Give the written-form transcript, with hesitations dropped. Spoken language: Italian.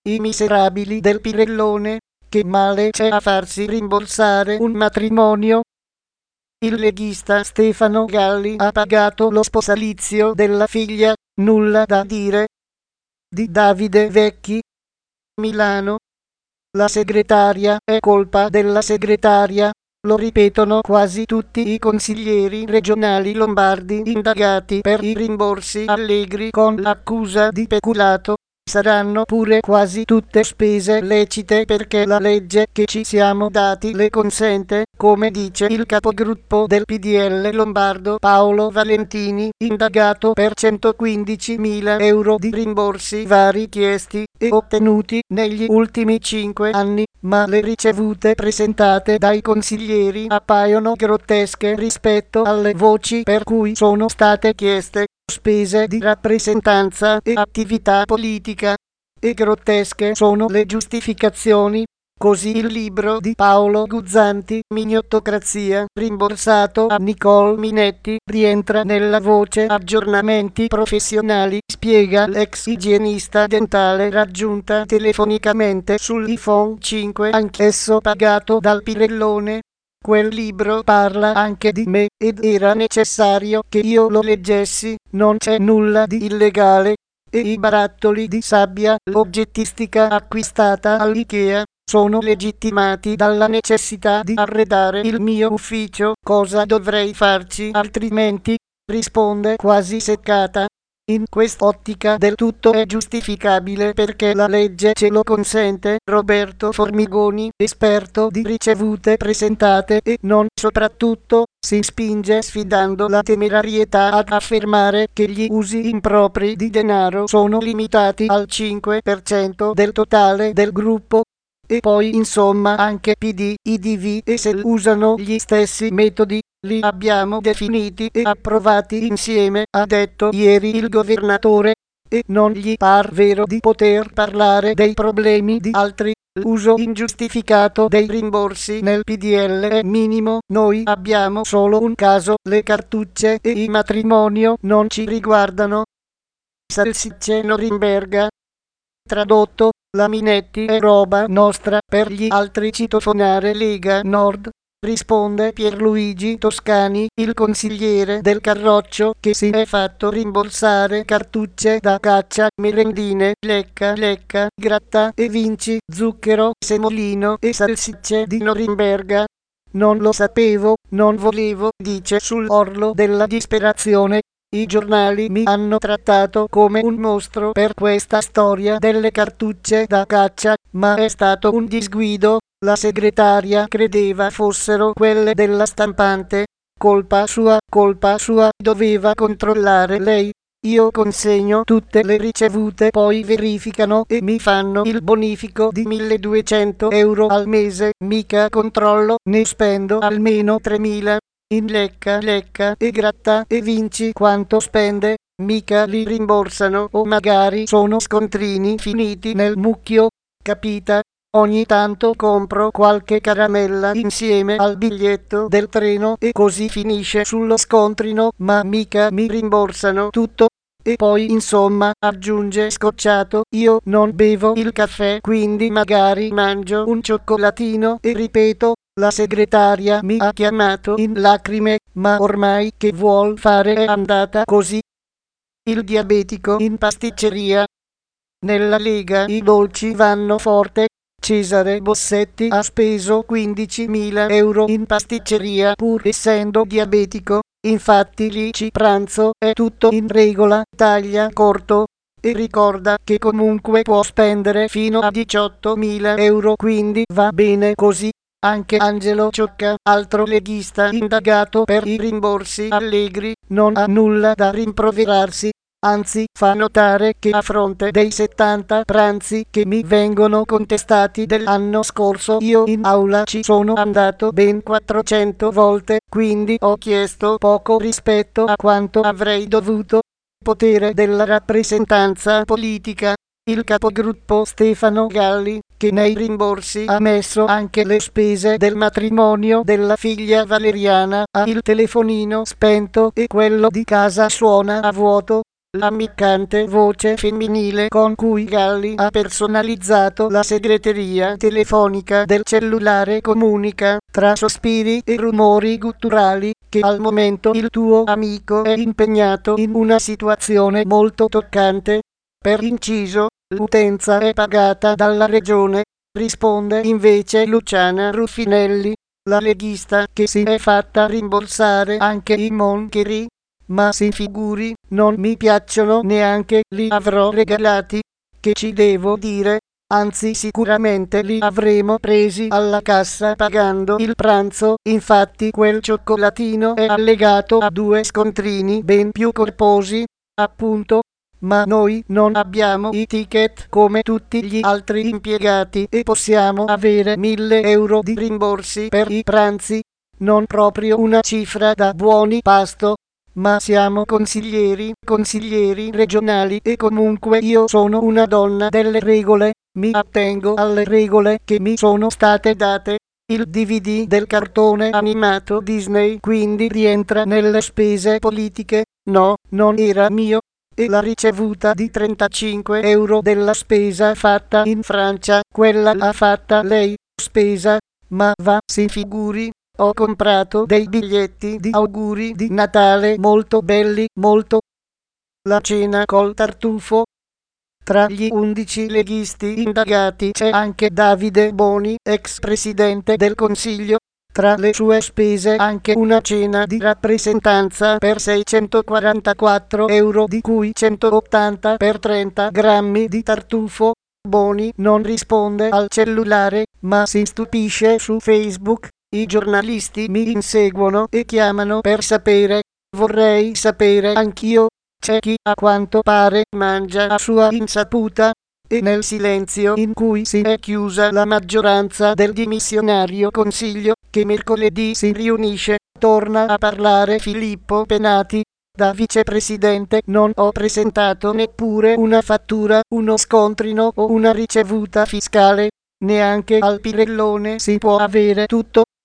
I miserabili del Pirellone, che male c'è a farsi rimborsare un matrimonio? Il leghista Stefano Galli ha pagato lo sposalizio della figlia, nulla da dire, di Davide Vecchi. Milano. La segretaria è colpa della segretaria, lo ripetono quasi tutti i consiglieri regionali lombardi indagati per i rimborsi Allegri con l'accusa di peculato. Saranno pure quasi tutte spese lecite perché la legge che ci siamo dati le consente, come dice il capogruppo del PDL lombardo Paolo Valentini, indagato per 115.000 euro di rimborsi vari chiesti e ottenuti negli ultimi 5 anni, ma le ricevute presentate dai consiglieri appaiono grottesche rispetto alle voci per cui sono state chieste spese di rappresentanza e attività politica. E grottesche sono le giustificazioni. Così il libro di Paolo Guzzanti, Mignottocrazia, rimborsato a Nicole Minetti, rientra nella voce aggiornamenti professionali, spiega l'ex igienista dentale raggiunta telefonicamente sull'iPhone 5, anch'esso pagato dal Pirellone. Quel libro parla anche di me ed era necessario che io lo leggessi, non c'è nulla di illegale. E i barattoli di sabbia, l'oggettistica acquistata all'Ikea, sono legittimati dalla necessità di arredare il mio ufficio. Cosa dovrei farci altrimenti? Risponde quasi seccata. In quest'ottica del tutto è giustificabile perché la legge ce lo consente. Roberto Formigoni, esperto di ricevute presentate e non soprattutto, si spinge sfidando la temerarietà ad affermare che gli usi impropri di denaro sono limitati al 5% del totale del gruppo. E poi insomma anche PD, IDV e SEL usano gli stessi metodi. Li abbiamo definiti e approvati insieme, ha detto ieri il governatore, e non gli par vero di poter parlare dei problemi di altri. L'uso ingiustificato dei rimborsi nel PDL è minimo, noi abbiamo solo un caso, le cartucce e il matrimonio non ci riguardano. Salsicce Norimberga. Tradotto, la Minetti è roba nostra, per gli altri citofonare Lega Nord. Risponde Pierluigi Toscani, il consigliere del Carroccio, che si è fatto rimborsare cartucce da caccia, merendine, lecca, gratta e vinci, zucchero, semolino e salsicce di Norimberga. Non lo sapevo, non volevo, dice sull'orlo della disperazione. I giornali mi hanno trattato come un mostro per questa storia delle cartucce da caccia, ma è stato un disguido. La segretaria credeva fossero quelle della stampante. Colpa sua, doveva controllare lei. Io consegno tutte le ricevute, poi verificano e mi fanno il bonifico di 1.200 euro al mese, mica controllo, ne spendo almeno 3.000. In lecca e gratta e vinci quanto spende, mica li rimborsano o magari sono scontrini finiti nel mucchio, capita? Ogni tanto compro qualche caramella insieme al biglietto del treno e così finisce sullo scontrino, ma mica mi rimborsano tutto. E poi insomma, aggiunge scocciato, io non bevo il caffè, quindi magari mangio un cioccolatino e ripeto. La segretaria mi ha chiamato in lacrime, ma ormai che vuol fare è andata così. Il diabetico in pasticceria. Nella Lega i dolci vanno forte. Cesare Bossetti ha speso 15.000 euro in pasticceria pur essendo diabetico, infatti lì ci pranzo è tutto in regola, taglia corto. E ricorda che comunque può spendere fino a 18.000 euro, quindi va bene così. Anche Angelo Ciocca, altro leghista indagato per i rimborsi Allegri, non ha nulla da rimproverarsi, anzi fa notare che a fronte dei 70 pranzi che mi vengono contestati dell'anno scorso io in aula ci sono andato ben 400 volte, quindi ho chiesto poco rispetto a quanto avrei dovuto. Potere della rappresentanza politica. Il capogruppo Stefano Galli, che nei rimborsi ha messo anche le spese del matrimonio della figlia Valeriana, ha il telefonino spento e quello di casa suona a vuoto. l'ammiccante voce femminile con cui Galli ha personalizzato la segreteria telefonica del cellulare comunica, tra sospiri e rumori gutturali, che al momento il tuo amico è impegnato in una situazione molto toccante. Per inciso, l'utenza è pagata dalla regione, risponde invece Luciana Ruffinelli, la leghista che si è fatta rimborsare anche i moncheri. Ma si figuri, non mi piacciono neanche, li avrò regalati. Che ci devo dire? Anzi, sicuramente li avremo presi alla cassa pagando il pranzo, infatti quel cioccolatino è allegato a 2 scontrini ben più corposi, appunto. Ma noi non abbiamo i ticket come tutti gli altri impiegati e possiamo avere 1.000 euro di rimborsi per i pranzi. Non proprio una cifra da buoni pasto, ma siamo consiglieri regionali e comunque io sono una donna delle regole, mi attengo alle regole che mi sono state date. Il DVD del cartone animato Disney quindi rientra nelle spese politiche? No, non era mio. E la ricevuta di 35 euro della spesa fatta in Francia, quella l'ha fatta lei, spesa, ma va, si figuri. Ho comprato dei biglietti di auguri di Natale molto belli, molto. La cena col tartufo. Tra gli 11 leghisti indagati c'è anche Davide Boni, ex presidente del Consiglio. Tra le sue spese anche una cena di rappresentanza per 644 euro, di cui 180 per 30 grammi di tartufo. Boni non risponde al cellulare, ma si stupisce su Facebook. I giornalisti mi inseguono e chiamano per sapere. Vorrei sapere anch'io. C'è chi a quanto pare mangia a sua insaputa. E nel silenzio in cui si è chiusa la maggioranza del dimissionario Consiglio, che mercoledì si riunisce, torna a parlare Filippo Penati. Da vicepresidente non ho presentato neppure una fattura, uno scontrino o una ricevuta fiscale. Neanche al Pirellone si può avere tutto.